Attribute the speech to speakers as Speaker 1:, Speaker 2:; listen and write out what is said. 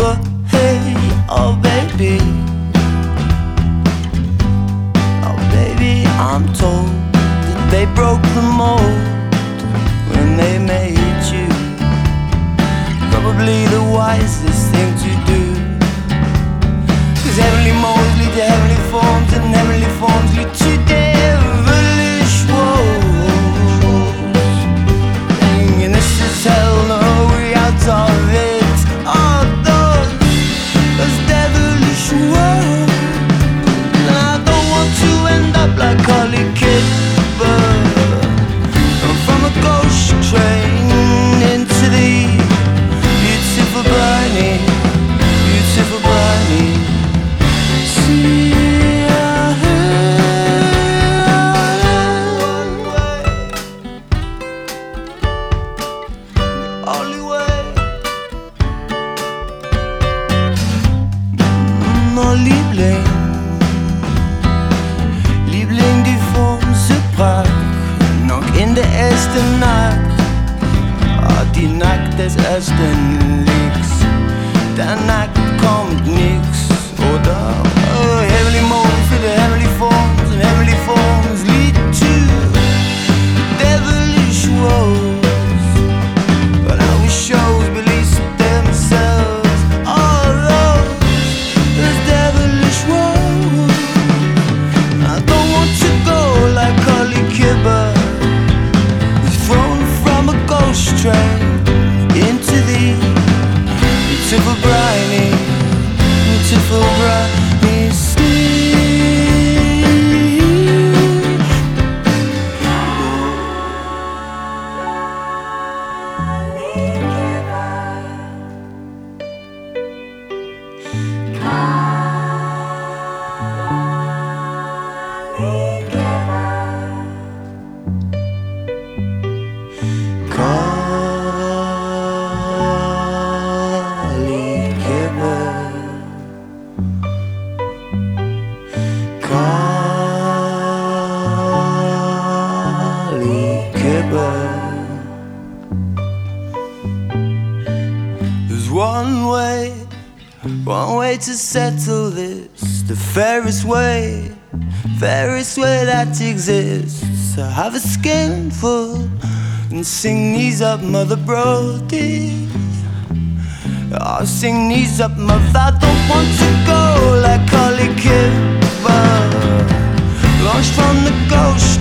Speaker 1: But hey, oh baby, oh baby, I'm told that they broke the mold when they made you. Probably the wisest thing to do, 'cause heavenly molds lead to heavenly forms, and heavenly forms lead to devilish woes. And this is hell, no way out of it. Oh, those devilish woes. And I don't want to end up like Carly Kipper, from a ghost train into the beautiful briny, beautiful briny. Liebling, die Form so prag, noch in der ersten Nacht. Oh, die Nacht des ersten Licks, danach kommt nix, oder? Oh, heavenly mold für die heavenly forms, and heavenly forms lead to devilish woes. But I wish shows release themselves, all those devilish woes. I don't want to go like Carly Kipper, thrown from a ghost train into the beautiful briny, beautiful briny sea. There's one way to settle this, the fairest way that exists. I have a skinful and sing these up, Mother Brody. I'll sing these up, Mother. I don't want to go like Carly Kipper, launched from the ghost